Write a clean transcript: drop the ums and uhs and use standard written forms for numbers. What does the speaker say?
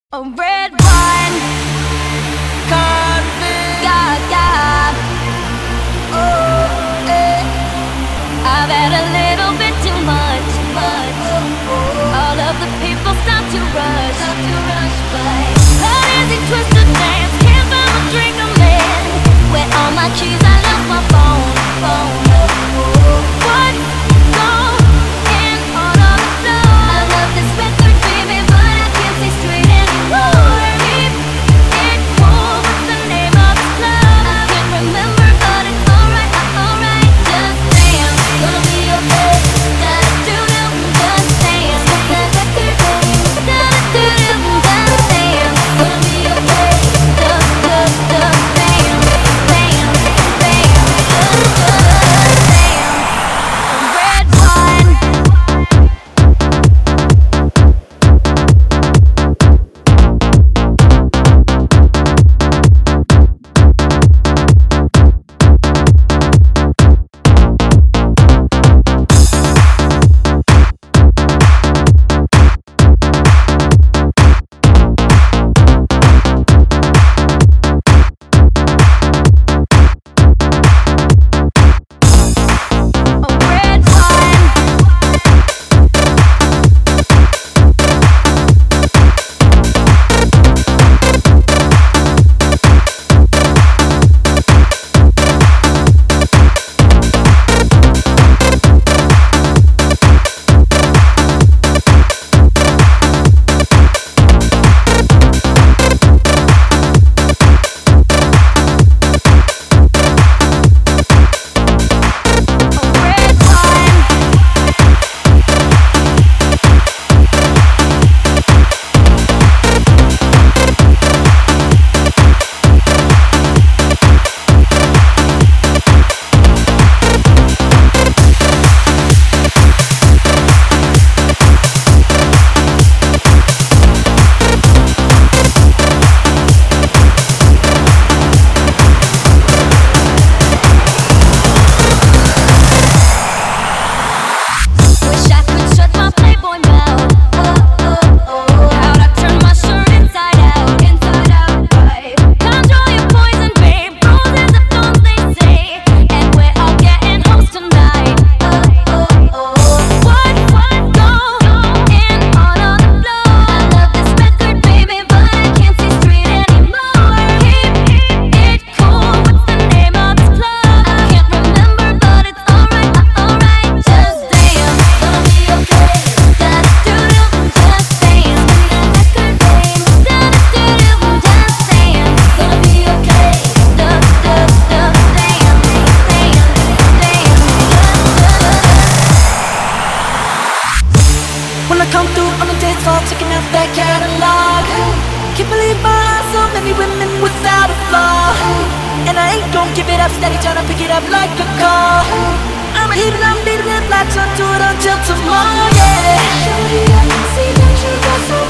A red wine, carpet, gaga. Oh, eh. I've had a little bit too much. All of the people start to rush by. How easy twist to dance, can't find a drink I'm in. Where all my keys, I lost my phone. What's going on the floor? I love this record, baby, but I can't see straight anymore. Keep it cool, what's the name of this club? I can't remember, but it's alright, just dance, gonna be okay. Da-da-do-do, just dance, da-da-do-do, da-da-do-do, just dance, gonna be okay. Da-da-do, dance, dance, dance, da-da-do, dance. Red wine. When I come through on the dance floor, checking out that catalog. Can't believe my eyes, so many women without a flaw. And I ain't gon' give it up, steady tryna pick it up like a car. I'ma heat it up, beat it up, latch onto it until tomorrow, yeah. Shorty, I can see that you got so